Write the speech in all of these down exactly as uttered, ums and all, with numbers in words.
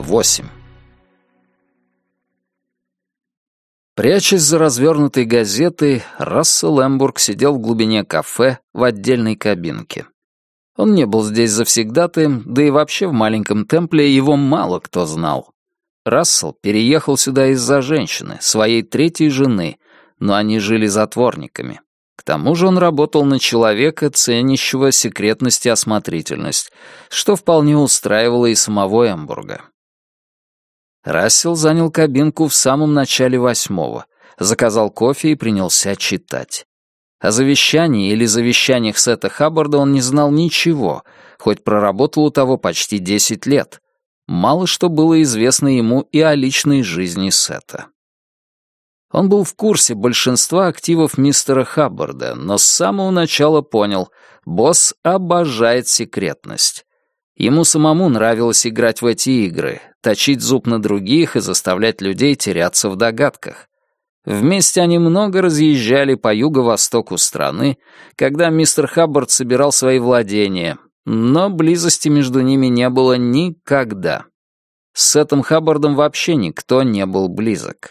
восемь. Прячась за развернутой газетой, Рассел Эмбург сидел в глубине кафе в отдельной кабинке. Он не был здесь завсегдатаем, да и вообще в маленьком темпле его мало кто знал. Рассел переехал сюда из-за женщины, своей третьей жены, но они жили затворниками. К тому же он работал на человека, ценящего секретность и осмотрительность, что вполне устраивало и самого Эмбурга. Рассел занял кабинку в самом начале восьмого, заказал кофе и принялся читать. О завещании или завещаниях Сета Хаббарда он не знал ничего, хоть проработал у того почти десять лет. Мало что было известно ему и о личной жизни Сета. Он был в курсе большинства активов мистера Хаббарда, но с самого начала понял, босс обожает секретность. Ему самому нравилось играть в эти игры, точить зуб на других и заставлять людей теряться в догадках. Вместе они много разъезжали по юго-востоку страны, когда мистер Хаббард собирал свои владения, но близости между ними не было никогда. С Сетом Хаббардом вообще никто не был близок.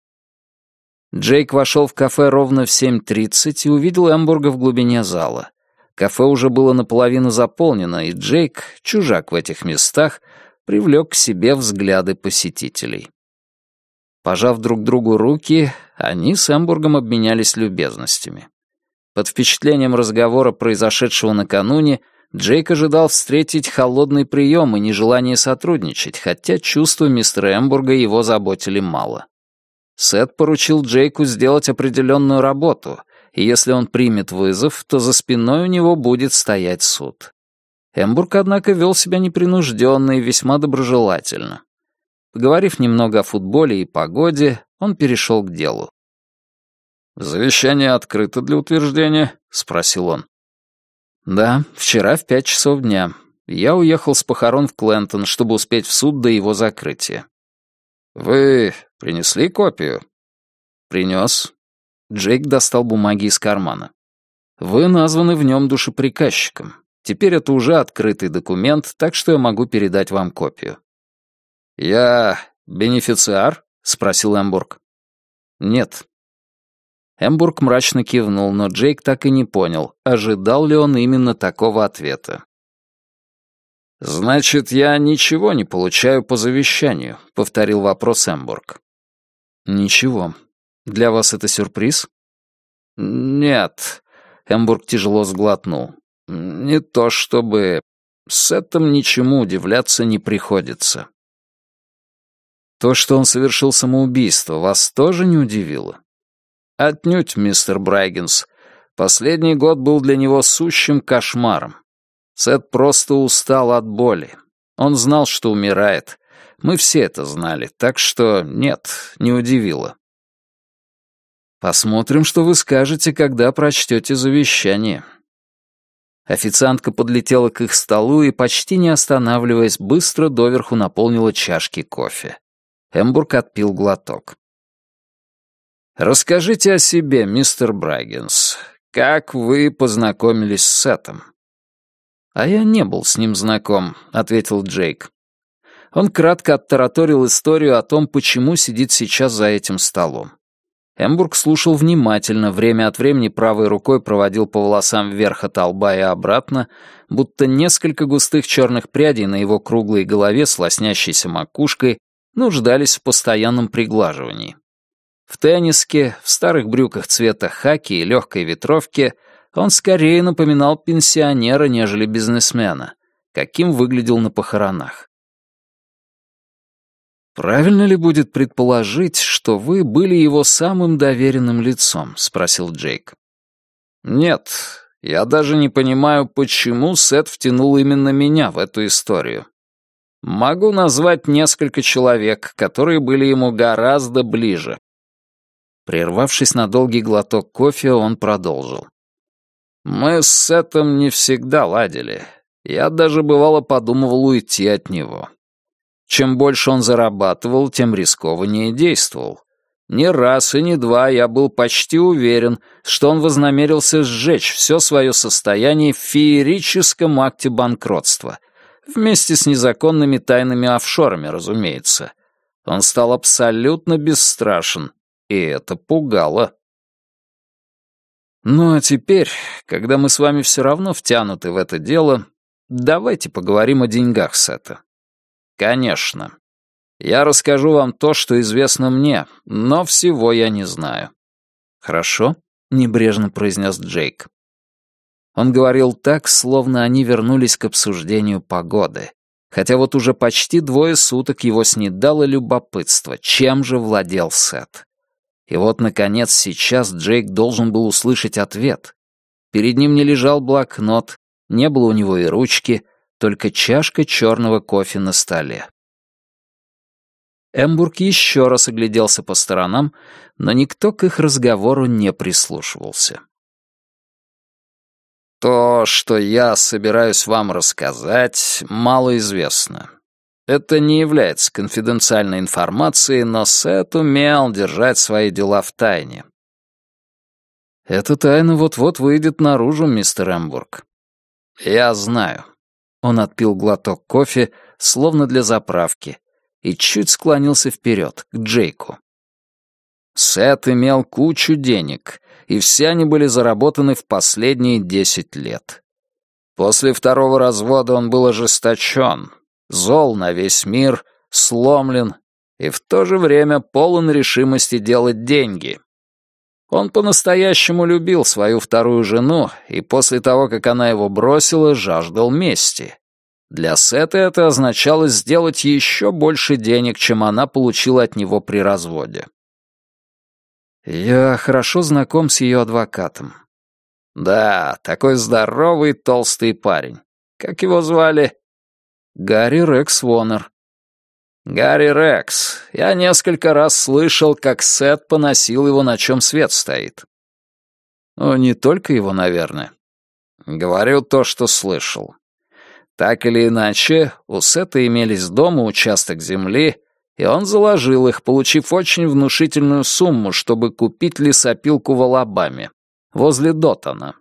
Джейк вошел в кафе ровно в семь тридцать и увидел Эмбурга в глубине зала. Кафе уже было наполовину заполнено, и Джейк, чужак в этих местах, привлек к себе взгляды посетителей. Пожав друг другу руки, они с Эмбургом обменялись любезностями. Под впечатлением разговора, произошедшего накануне, Джейк ожидал встретить холодный прием и нежелание сотрудничать, хотя чувства мистера Эмбурга его заботили мало. Сет поручил Джейку сделать определенную работу, и если он примет вызов, то за спиной у него будет стоять суд. Эмбург, однако, вел себя непринужденно и весьма доброжелательно. Поговорив немного о футболе и погоде, он перешел к делу. «Завещание открыто для утверждения?» — спросил он. «Да, вчера в пять часов дня. Я уехал с похорон в Клентон, чтобы успеть в суд до его закрытия». «Вы принесли копию?» «Принес». Джейк достал бумаги из кармана. «Вы названы в нем душеприказчиком. Теперь это уже открытый документ, так что я могу передать вам копию». «Я бенефициар?» — спросил Эмбург. «Нет». Эмбург мрачно кивнул, но Джейк так и не понял, ожидал ли он именно такого ответа. «Значит, я ничего не получаю по завещанию», — повторил вопрос Эмбург. «Ничего. Для вас это сюрприз?» «Нет», — Эмбург тяжело сглотнул. «Не то чтобы... С этим ничему удивляться не приходится». «То, что он совершил самоубийство, вас тоже не удивило?» «Отнюдь, мистер Брайгенс. Последний год был для него сущим кошмаром. Сет просто устал от боли. Он знал, что умирает. Мы все это знали, так что нет, не удивило». «Посмотрим, что вы скажете, когда прочтете завещание». Официантка подлетела к их столу и, почти не останавливаясь, быстро доверху наполнила чашки кофе. Эмбург отпил глоток. «Расскажите о себе, мистер Брайгенс. Как вы познакомились с Сетом?» «А я не был с ним знаком», — ответил Джейк. Он кратко оттараторил историю о том, почему сидит сейчас за этим столом. Эмбург слушал внимательно, время от времени правой рукой проводил по волосам вверх от лба и обратно, будто несколько густых черных прядей на его круглой голове с лоснящейся макушкой нуждались в постоянном приглаживании. В тенниске, в старых брюках цвета хаки и легкой ветровке он скорее напоминал пенсионера, нежели бизнесмена, каким выглядел на похоронах. «Правильно ли будет предположить, что вы были его самым доверенным лицом?» — спросил Джейк. «Нет, я даже не понимаю, почему Сет втянул именно меня в эту историю. Могу назвать несколько человек, которые были ему гораздо ближе». Прервавшись на долгий глоток кофе, он продолжил. «Мы с Сетом не всегда ладили. Я даже бывало подумывал уйти от него. Чем больше он зарабатывал, тем рискованнее действовал. Не раз и не два я был почти уверен, что он вознамерился сжечь все свое состояние в феерическом акте банкротства. Вместе с незаконными тайными офшорами, разумеется. Он стал абсолютно бесстрашен, и это пугало. Ну а теперь, когда мы с вами все равно втянуты в это дело, давайте поговорим о деньгах, Сета. Конечно. Я расскажу вам то, что известно мне, но всего я не знаю. Хорошо? Небрежно произнес Джейк. Он говорил так, словно они вернулись к обсуждению погоды. Хотя вот уже почти двое суток его снедало любопытство, чем же владел Сет. И вот, наконец, сейчас Джейк должен был услышать ответ. Перед ним не лежал блокнот, не было у него и ручки, только чашка черного кофе на столе. Эмбург еще раз огляделся по сторонам, но никто к их разговору не прислушивался. То, что я собираюсь вам рассказать, малоизвестно. Это не является конфиденциальной информацией, но Сет умел держать свои дела в тайне. Эта тайна вот-вот выйдет наружу, мистер Эмбург. Я знаю. Он отпил глоток кофе, словно для заправки, и чуть склонился вперед, к Джейку. Сет имел кучу денег, и все они были заработаны в последние десять лет. После второго развода он был ожесточен, зол на весь мир, сломлен и в то же время полон решимости делать деньги. Он по-настоящему любил свою вторую жену и после того, как она его бросила, жаждал мести. Для Сета это означало сделать еще больше денег, чем она получила от него при разводе. Я хорошо знаком с ее адвокатом. Да, такой здоровый толстый парень. Как его звали? Гарри Рекс Вонер. Гарри Рекс. Я несколько раз слышал, как Сет поносил его, на чем свет стоит. Ну, не только его, наверное. Говорю то, что слышал. Так или иначе, у Сета имелись дома участок земли, и он заложил их, получив очень внушительную сумму, чтобы купить лесопилку в Алабаме, возле Доттона.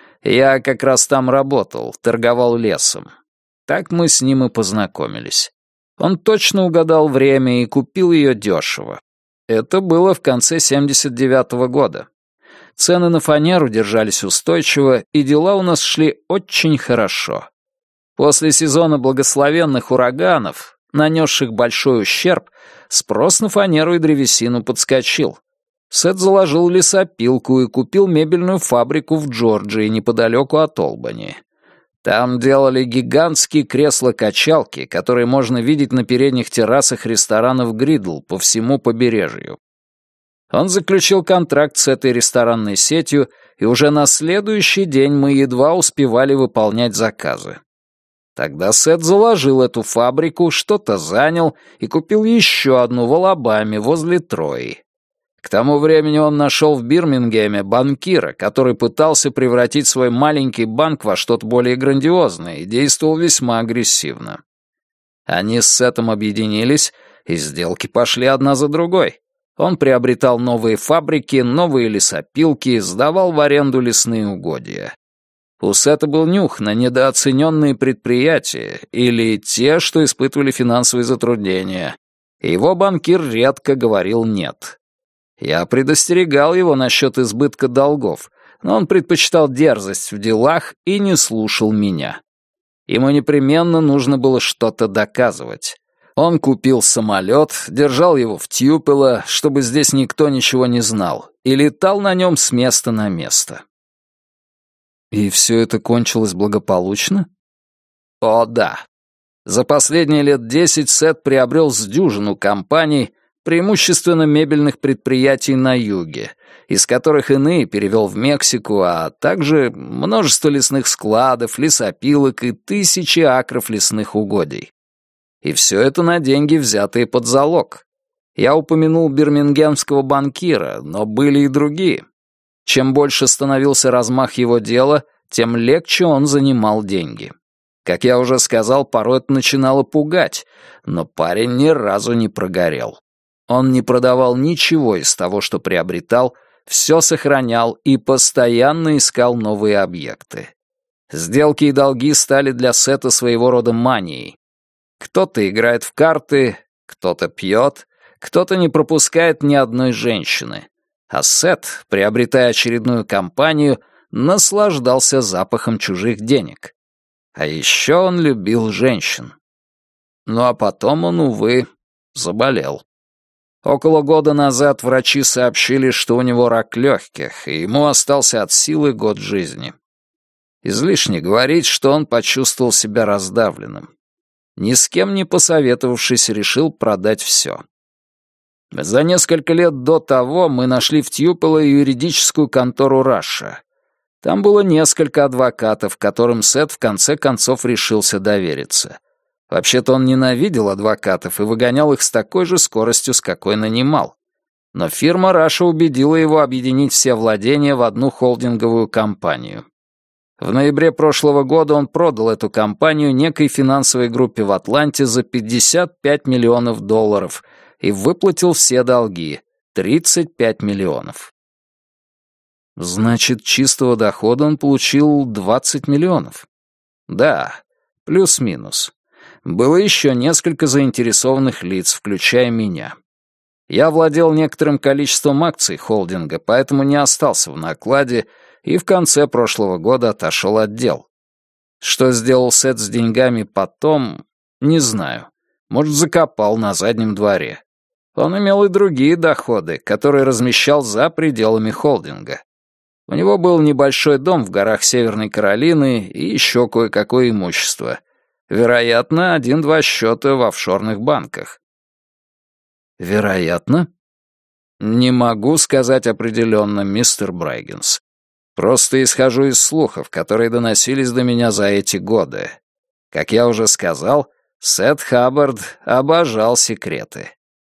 Я как раз там работал, торговал лесом. Так мы с ним и познакомились. Он точно угадал время и купил ее дешево. Это было в конце семьдесят девятого года. Цены на фанеру держались устойчиво, и дела у нас шли очень хорошо. После сезона благословенных ураганов, нанесших большой ущерб, спрос на фанеру и древесину подскочил. Сет заложил лесопилку и купил мебельную фабрику в Джорджии, неподалеку от Олбани. Там делали гигантские кресла-качалки, которые можно видеть на передних террасах ресторанов «Гридл» по всему побережью. Он заключил контракт с этой ресторанной сетью, и уже на следующий день мы едва успевали выполнять заказы. Тогда Сет заложил эту фабрику, что-то занял и купил еще одну в Алабаме, возле Трои. К тому времени он нашел в Бирмингеме банкира, который пытался превратить свой маленький банк во что-то более грандиозное и действовал весьма агрессивно. Они с Сетом объединились, и сделки пошли одна за другой. Он приобретал новые фабрики, новые лесопилки, сдавал в аренду лесные угодья. У Сета был нюх на недооцененные предприятия или те, что испытывали финансовые затруднения. Его банкир редко говорил «нет». Я предостерегал его насчет избытка долгов, но он предпочитал дерзость в делах и не слушал меня. Ему непременно нужно было что-то доказывать. Он купил самолет, держал его в Тьюпело, чтобы здесь никто ничего не знал, и летал на нем с места на место. И все это кончилось благополучно? О, да. За последние лет десять Сет приобрел с дюжину компаний, преимущественно мебельных предприятий на юге, из которых иные перевел в Мексику, а также множество лесных складов, лесопилок и тысячи акров лесных угодий. И все это на деньги, взятые под залог. Я упомянул бирмингемского банкира, но были и другие. Чем больше становился размах его дела, тем легче он занимал деньги. Как я уже сказал, порой это начинало пугать, но парень ни разу не прогорел. Он не продавал ничего из того, что приобретал, все сохранял и постоянно искал новые объекты. Сделки и долги стали для Сета своего рода манией. Кто-то играет в карты, кто-то пьет, кто-то не пропускает ни одной женщины. А Сет, приобретая очередную компанию, наслаждался запахом чужих денег. А еще он любил женщин. Ну а потом он, увы, заболел. Около года назад врачи сообщили, что у него рак легких, и ему остался от силы год жизни. Излишне говорить, что он почувствовал себя раздавленным. Ни с кем не посоветовавшись, решил продать все. За несколько лет до того мы нашли в Тьюполо юридическую контору «Раша». Там было несколько адвокатов, которым Сет в конце концов решился довериться. Вообще-то он ненавидел адвокатов и выгонял их с такой же скоростью, с какой нанимал. Но фирма «Раша» убедила его объединить все владения в одну холдинговую компанию. В ноябре прошлого года он продал эту компанию некой финансовой группе в Атланте за пятьдесят пять миллионов долларов и выплатил все долги — тридцать пять миллионов. Значит, чистого дохода он получил двадцать миллионов. Да, плюс-минус. Было еще несколько заинтересованных лиц, включая меня. Я владел некоторым количеством акций холдинга, поэтому не остался в накладе и в конце прошлого года отошел от дел. Что сделал Сет с деньгами потом, не знаю. Может, закопал на заднем дворе. Он имел и другие доходы, которые размещал за пределами холдинга. У него был небольшой дом в горах Северной Каролины и еще кое-какое имущество. Вероятно, один-два счета в офшорных банках. Вероятно? Не могу сказать определенно, мистер Брайгенс. Просто исхожу из слухов, которые доносились до меня за эти годы. Как я уже сказал, Сет Хаббард обожал секреты.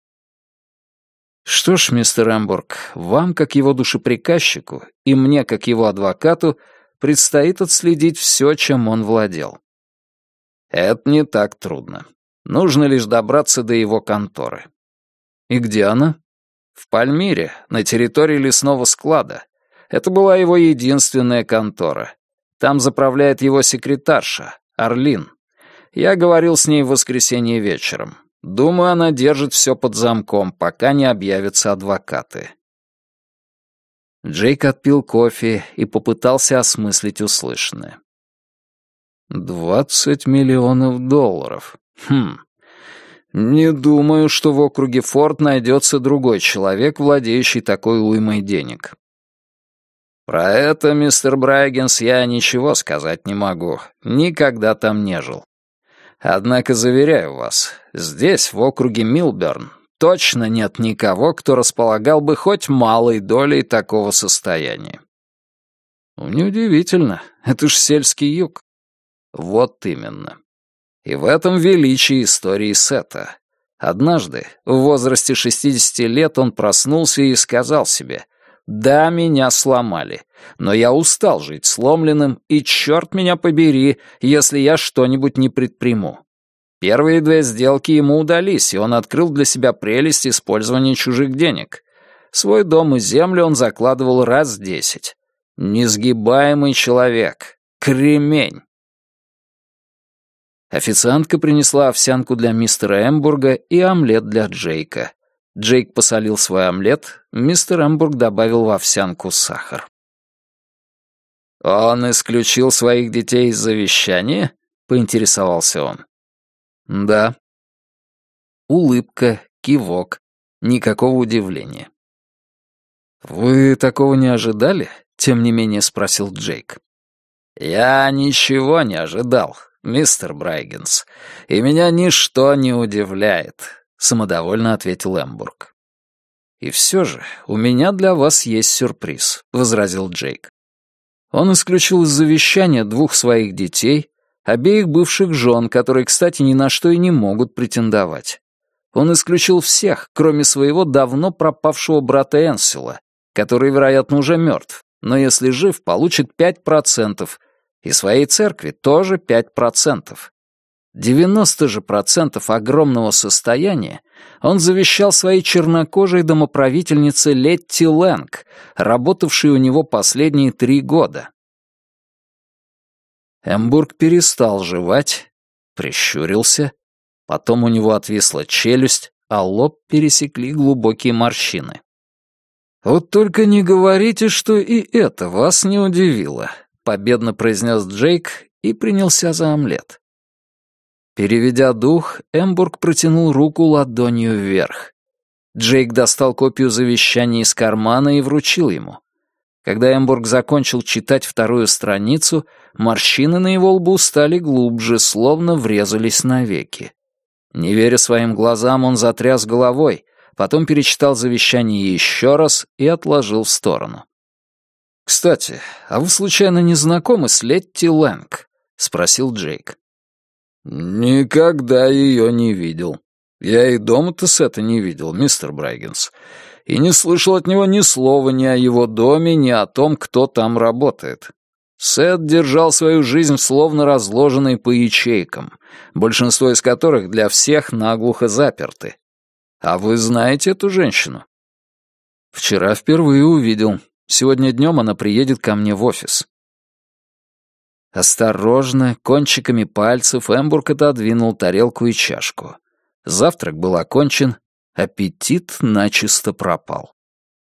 Что ж, мистер Эмбург, вам, как его душеприказчику, и мне, как его адвокату, предстоит отследить все, чем он владел. Это не так трудно. Нужно лишь добраться до его конторы. И где она? В Пальмире, на территории лесного склада. Это была его единственная контора. Там заправляет его секретарша, Арлин. Я говорил с ней в воскресенье вечером. Думаю, она держит все под замком, пока не объявятся адвокаты. Джейк отпил кофе и попытался осмыслить услышанное. «Двадцать миллионов долларов. Хм. Не думаю, что в округе Форд найдется другой человек, владеющий такой уймой денег». «Про это, мистер Брайгенс, я ничего сказать не могу. Никогда там не жил. Однако, заверяю вас, здесь, в округе Милберн, точно нет никого, кто располагал бы хоть малой долей такого состояния». «Неудивительно, это ж сельский юг». «Вот именно. И в этом величие истории Сета. Однажды, в возрасте шестидесяти лет, он проснулся и сказал себе: «Да, меня сломали, но я устал жить сломленным, и черт меня побери, если я что-нибудь не предприму». Первые две сделки ему удались, и он открыл для себя прелесть использования чужих денег. Свой дом и землю он закладывал раз десять. Несгибаемый человек. Кремень. Официантка принесла овсянку для мистера Эмбурга и омлет для Джейка. Джейк посолил свой омлет, мистер Эмбург добавил в овсянку сахар. «Он исключил своих детей из завещания?» — поинтересовался он. «Да». Улыбка, кивок, никакого удивления. «Вы такого не ожидали?» — тем не менее спросил Джейк. «Я ничего не ожидал, мистер Брайгенс, и меня ничто не удивляет», — самодовольно ответил Эмбург. «И все же у меня для вас есть сюрприз», — возразил Джейк. Он исключил из завещания двух своих детей, обеих бывших жен, которые, кстати, ни на что и не могут претендовать. Он исключил всех, кроме своего давно пропавшего брата Энсела, который, вероятно, уже мертв, но если жив, получит пять процентов, и своей церкви тоже пять процентов. девяносто же процентов огромного состояния он завещал своей чернокожей домоправительнице Летти Лэнг, работавшей у него последние три года. Эмбург перестал жевать, прищурился, потом у него отвисла челюсть, а лоб пересекли глубокие морщины. «Вот только не говорите, что и это вас не удивило», — победно произнес Джейк и принялся за омлет. Переведя дух, Эмбург протянул руку ладонью вверх. Джейк достал копию завещания из кармана и вручил ему. Когда Эмбург закончил читать вторую страницу, морщины на его лбу стали глубже, словно врезались навеки. Не веря своим глазам, он затряс головой, потом перечитал завещание еще раз и отложил в сторону. «Кстати, а вы случайно не знакомы с Летти Лэнг?» — спросил Джейк. «Никогда ее не видел. Я и дома-то Сета не видел, мистер Брайгенс, и не слышал от него ни слова ни о его доме, ни о том, кто там работает. Сет держал свою жизнь словно разложенной по ячейкам, большинство из которых для всех наглухо заперты. А вы знаете эту женщину?» «Вчера впервые увидел. Сегодня днем она приедет ко мне в офис». Осторожно, кончиками пальцев Эмбург отодвинул тарелку и чашку. Завтрак был окончен, аппетит начисто пропал.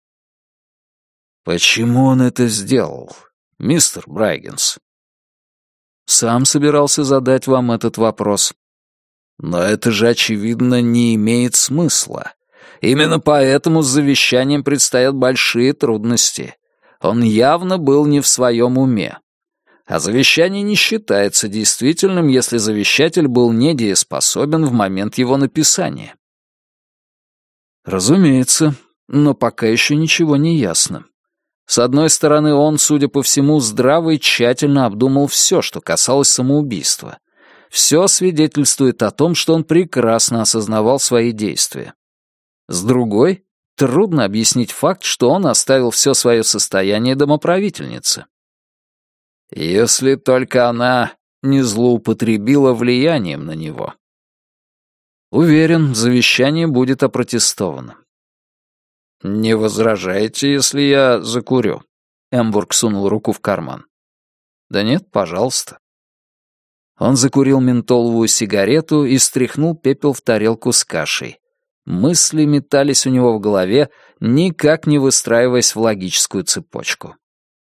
«Почему он это сделал, мистер Брайгенс?» «Сам собирался задать вам этот вопрос». «Но это же, очевидно, не имеет смысла. Именно поэтому с завещанием предстоят большие трудности. Он явно был не в своем уме. А завещание не считается действительным, если завещатель был недееспособен в момент его написания». «Разумеется, но пока еще ничего не ясно. С одной стороны, он, судя по всему, здраво и тщательно обдумал все, что касалось самоубийства. Все свидетельствует о том, что он прекрасно осознавал свои действия. С другой, трудно объяснить факт, что он оставил все свое состояние домоправительнице. Если только она не злоупотребила влиянием на него. Уверен, завещание будет опротестовано. «Не возражаете, если я закурю?» Эмбург сунул руку в карман. «Да нет, пожалуйста». Он закурил ментоловую сигарету и стряхнул пепел в тарелку с кашей. Мысли метались у него в голове, никак не выстраиваясь в логическую цепочку.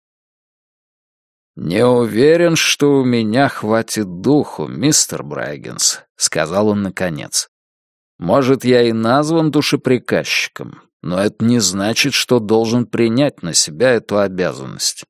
«Не уверен, что у меня хватит духу, мистер Брайгенс», — сказал он наконец. «Может, я и назван душеприказчиком, но это не значит, что должен принять на себя эту обязанность».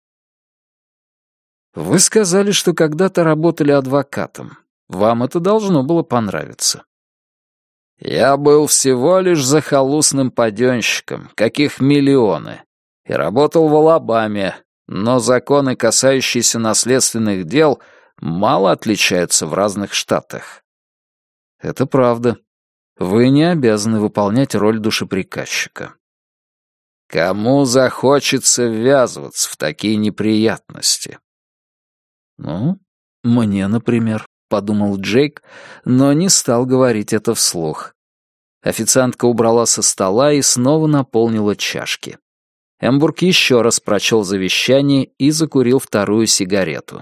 «Вы сказали, что когда-то работали адвокатом. Вам это должно было понравиться». «Я был всего лишь захолустным паденщиком, каких миллионы, и работал в Алабаме, но законы, касающиеся наследственных дел, мало отличаются в разных штатах». «Это правда. Вы не обязаны выполнять роль душеприказчика». «Кому захочется ввязываться в такие неприятности?» «Ну, мне, например», — подумал Джейк, но не стал говорить это вслух. Официантка убрала со стола и снова наполнила чашки. Эмбург еще раз прочел завещание и закурил вторую сигарету.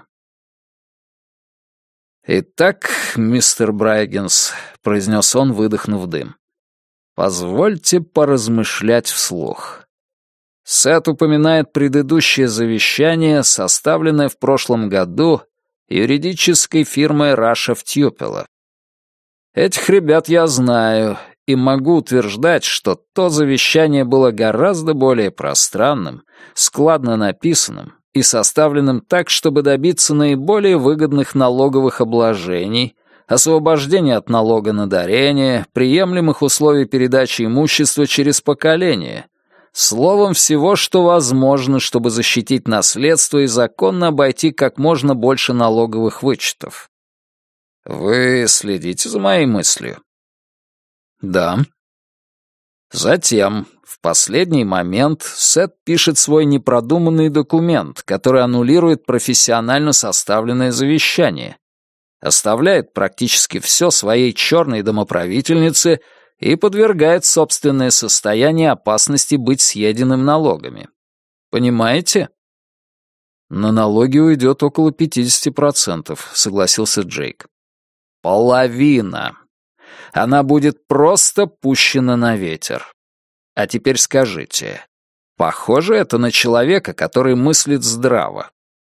«Итак, мистер Брайгенс», — произнес он, выдохнув дым, — «позвольте поразмышлять вслух. Сет упоминает предыдущее завещание, составленное в прошлом году юридической фирмой Раша в Тьюпело. Этих ребят я знаю и могу утверждать, что то завещание было гораздо более пространным, складно написанным и составленным так, чтобы добиться наиболее выгодных налоговых обложений, освобождения от налога на дарение, приемлемых условий передачи имущества через поколение, словом, всего, что возможно, чтобы защитить наследство и законно обойти как можно больше налоговых вычетов. Вы следите за моей мыслью? Да. Затем, в последний момент, Сет пишет свой непродуманный документ, который аннулирует профессионально составленное завещание, оставляет практически все своей черной домоправительнице и подвергает собственное состояние опасности быть съеденным налогами. Понимаете? «На налоги уйдет около пятьдесят процентов», — согласился Джейк. «Половина. Она будет просто пущена на ветер. А теперь скажите, похоже это на человека, который мыслит здраво?»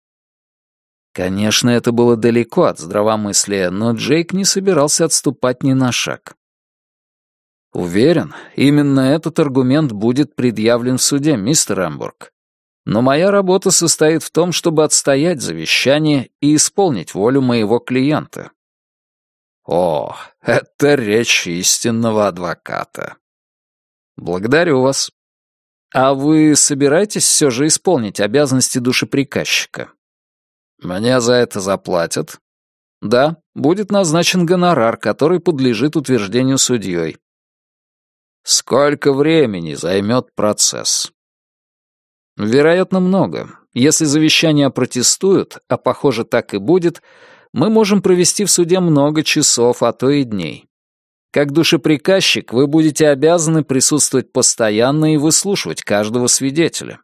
Конечно, это было далеко от здравомыслия, но Джейк не собирался отступать ни на шаг. «Уверен, именно этот аргумент будет предъявлен в суде, мистер Эмбург. Но моя работа состоит в том, чтобы отстоять завещание и исполнить волю моего клиента». «О, это речь истинного адвоката». «Благодарю вас. А вы собираетесь все же исполнить обязанности душеприказчика?» «Мне за это заплатят?» «Да, будет назначен гонорар, который подлежит утверждению судьей». «Сколько времени займет процесс?» «Вероятно, много. Если завещание опротестуют, а похоже так и будет, мы можем провести в суде много часов, а то и дней. Как душеприказчик вы будете обязаны присутствовать постоянно и выслушивать каждого свидетеля».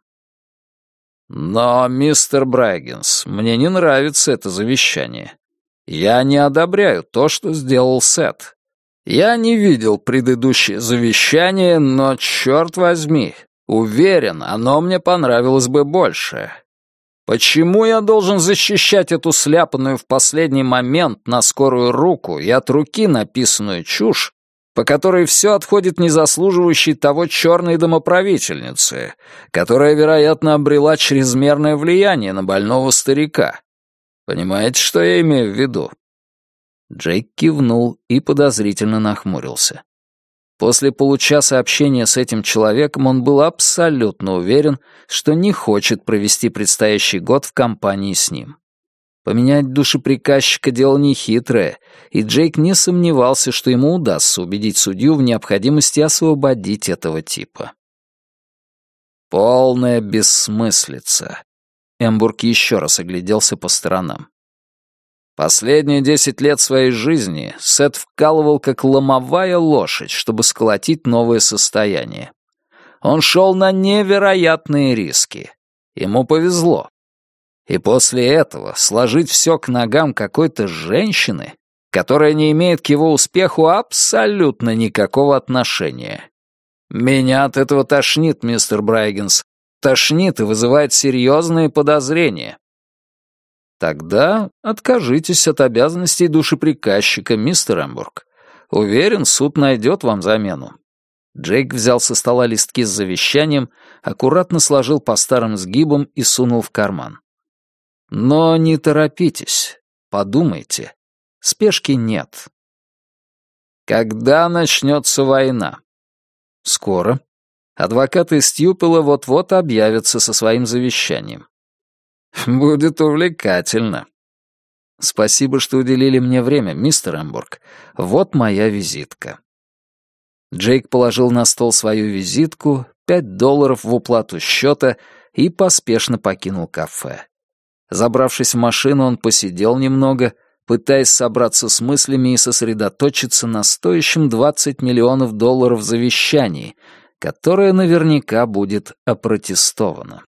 «Но, мистер Брайгенс, мне не нравится это завещание. Я не одобряю то, что сделал Сет. Я не видел предыдущее завещание, но, черт возьми, уверен, оно мне понравилось бы больше. Почему я должен защищать эту сляпанную в последний момент на скорую руку и от руки написанную чушь, по которой все отходит незаслуживающей того черной домоправительницы, которая, вероятно, обрела чрезмерное влияние на больного старика? Понимаете, что я имею в виду?» Джейк кивнул и подозрительно нахмурился. После получаса общения с этим человеком он был абсолютно уверен, что не хочет провести предстоящий год в компании с ним. Поменять душеприказчика — дело нехитрое, и Джейк не сомневался, что ему удастся убедить судью в необходимости освободить этого типа. Полная бессмыслица. Эмбург еще раз огляделся по сторонам. Последние десять лет своей жизни Сет вкалывал как ломовая лошадь, чтобы сколотить новое состояние. Он шел на невероятные риски. Ему повезло. И после этого сложить все к ногам какой-то женщины, которая не имеет к его успеху абсолютно никакого отношения. Меня от этого тошнит, мистер Брайгенс. Тошнит и вызывает серьезные подозрения. Тогда откажитесь от обязанностей душеприказчика, мистер Эмбург. Уверен, суд найдет вам замену. Джейк взял со стола листки с завещанием, аккуратно сложил по старым сгибам и сунул в карман. Но не торопитесь, подумайте. Спешки нет. Когда начнется война? Скоро. Адвокаты Стьюпела вот-вот объявятся со своим завещанием. Будет увлекательно. Спасибо, что уделили мне время, мистер Эмбург. Вот моя визитка. Джейк положил на стол свою визитку, пять долларов в уплату счета и поспешно покинул кафе. Забравшись в машину, он посидел немного, пытаясь собраться с мыслями и сосредоточиться на стоящем двадцать миллионов долларов завещании, которое наверняка будет опротестовано.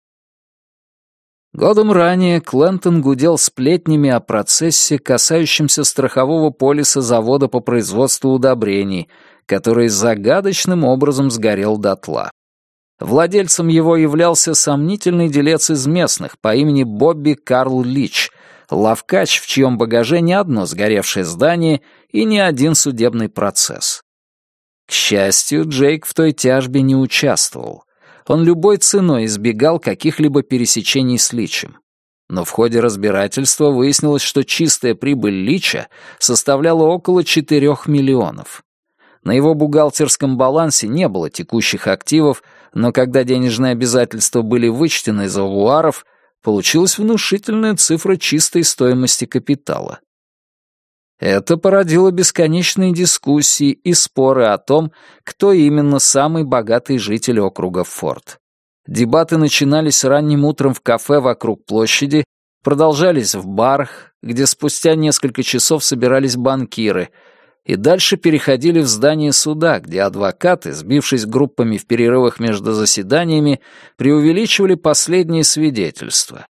Годом ранее Клентон гудел сплетнями о процессе, касающемся страхового полиса завода по производству удобрений, который загадочным образом сгорел дотла. Владельцем его являлся сомнительный делец из местных по имени Бобби Карл Лич, лавкач, в чьем багаже ни одно сгоревшее здание и ни один судебный процесс. К счастью, Джейк в той тяжбе не участвовал. Он любой ценой избегал каких-либо пересечений с Личем. Но в ходе разбирательства выяснилось, что чистая прибыль Лича составляла около четырёх миллионов. На его бухгалтерском балансе не было текущих активов, но когда денежные обязательства были вычтены из авуаров, получилась внушительная цифра чистой стоимости капитала. Это породило бесконечные дискуссии и споры о том, кто именно самый богатый житель округа Форд. Дебаты начинались ранним утром в кафе вокруг площади, продолжались в барах, где спустя несколько часов собирались банкиры, и дальше переходили в здание суда, где адвокаты, сбившись группами в перерывах между заседаниями, преувеличивали последние свидетельства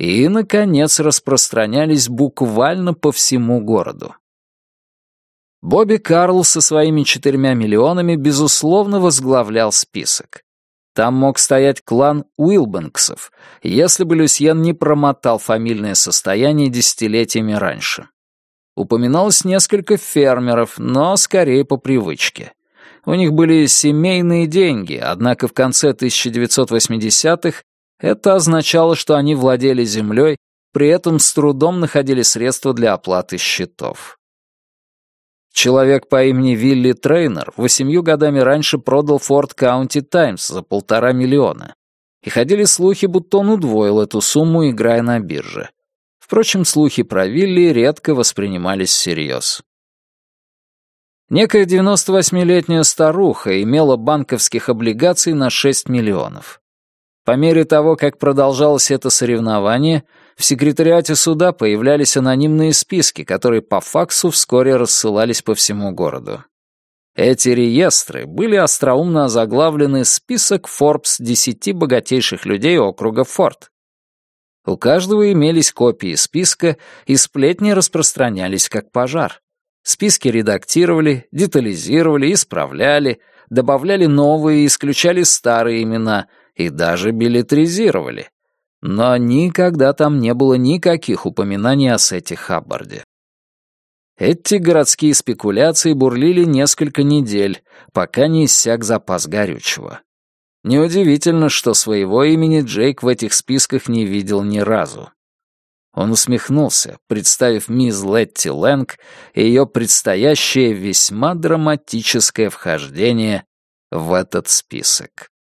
и, наконец, распространялись буквально по всему городу. Бобби Карл со своими четырьмя миллионами, безусловно, возглавлял список. Там мог стоять клан Уилбэнксов, если бы Люсьен не промотал фамильное состояние десятилетиями раньше. Упоминалось несколько фермеров, но скорее по привычке. У них были семейные деньги, однако в конце тысяча девятьсот восьмидесятых это означало, что они владели землей, при этом с трудом находили средства для оплаты счетов. Человек по имени Вилли Трейнер восемью годами раньше продал Форд Каунти Таймс за полтора миллиона. И ходили слухи, будто он удвоил эту сумму, играя на бирже. Впрочем, слухи про Вилли редко воспринимались всерьез. Некая девяносто восьмилетняя старуха имела банковских облигаций на шесть миллионов. По мере того, как продолжалось это соревнование, в секретариате суда появлялись анонимные списки, которые по факсу вскоре рассылались по всему городу. Эти реестры были остроумно озаглавлены «Список Forbes десяти богатейших людей округа Форд». У каждого имелись копии списка, и сплетни распространялись как пожар. Списки редактировали, детализировали, исправляли, добавляли новые и исключали старые имена и даже билетризировали. Но никогда там не было никаких упоминаний о Сете Хаббарде. Эти городские спекуляции бурлили несколько недель, пока не иссяк запас горючего. Неудивительно, что своего имени Джейк в этих списках не видел ни разу. Он усмехнулся, представив мисс Летти Лэнг и ее предстоящее весьма драматическое вхождение в этот список.